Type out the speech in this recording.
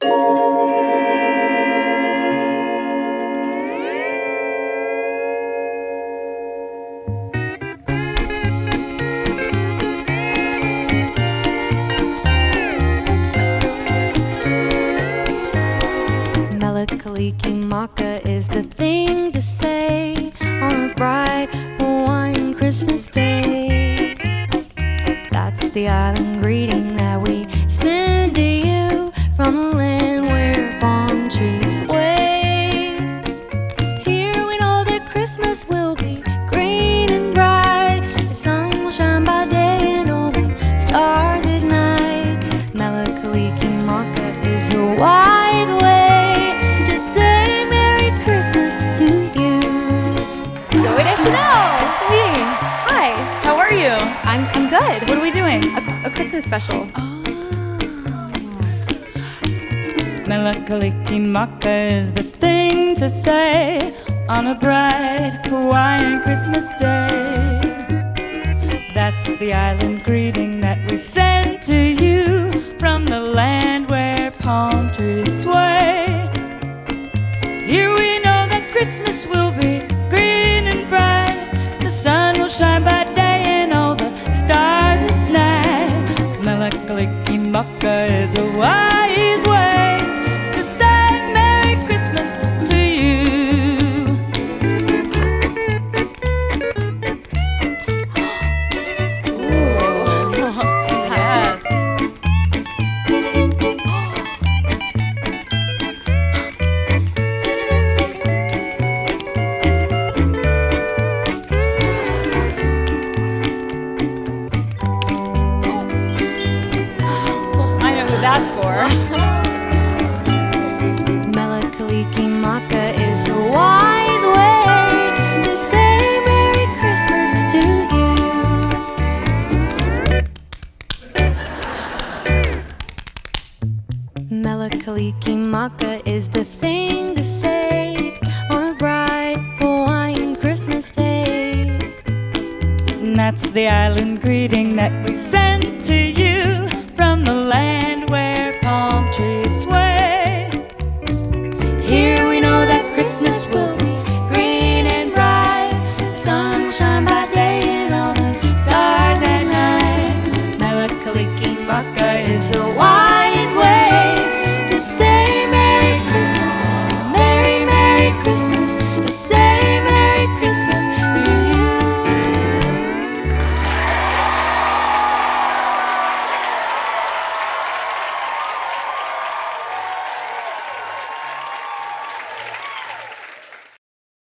Melikaliki is the thing to say on a bright Hawaiian Christmas day. That's the island greeting that we send to you from the land where palm trees sway. Here we know that Christmas will be green and bright. The sun will shine by day and all the stars at night. Melikaliki is a wise way to say Merry Christmas to you. So it is Chanel. It's me. Hi. How are you? I'm good. What are we doing? A Christmas special. Melikaliki is the thing to say on a bright Hawaiian Christmas day. That's the island greeting that we send to you from the land where palm trees sway. Here we know that Christmas will be green and bright. The sun will shine by day and all the stars at night. Melikaliki is a wise way to say Merry Christmas to you. Yes. I know who that's for. Melikaliki is a wise way to say Merry Christmas to you. Melikaliki is the thing to say on a bright Hawaiian Christmas day. And that's the island greeting that we send to you from the land where